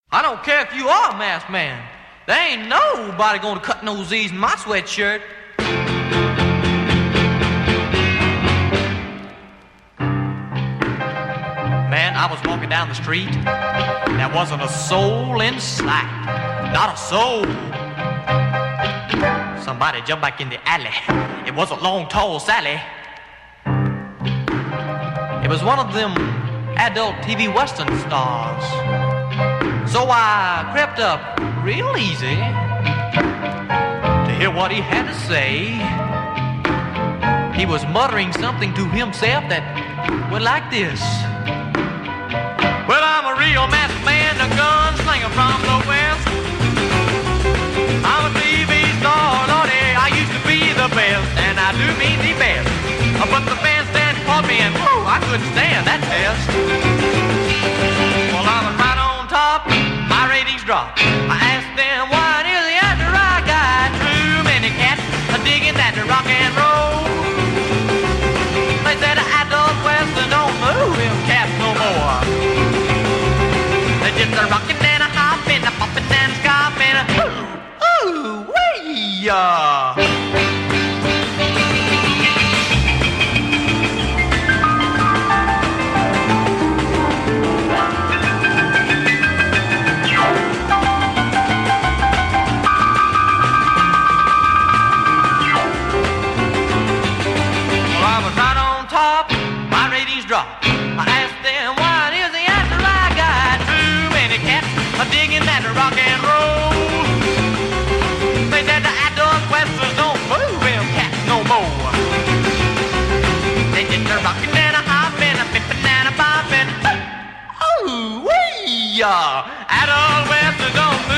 I don't care if you are a masked man. There ain't nobody gonna cut no Z's in my sweatshirt. Man, I was walking down the street. There wasn't a soul in sight. Not a soul. Somebody jumped back in the alley. It wasn't Long Tall Sally. It was one of them adult TV Western stars. So I crept up real easy to hear what he had to say. He was muttering something to himself that went like this. Well, I'm a real masked man, a gunslinger from the West. I'm a TV star, Lordy, I used to be the best, and I do mean the best. But the bandstand caught me and, whoa, I couldn't stand that test. Well, I was right on top, my ratings dropped. I asked them, what is the answer I got? Too many cats are digging that rock and roll. They said adult Western don't move them cats no more. They just a rockin' and a hoppin', a poppin' and a scoppin', ooh, wee, digging that rock and roll. They said the adult Westerners don't move them cats no more. They just a rockin' and a hoppin', a pippin' and a boppin'. Ooh, wee, adult Westerners don't move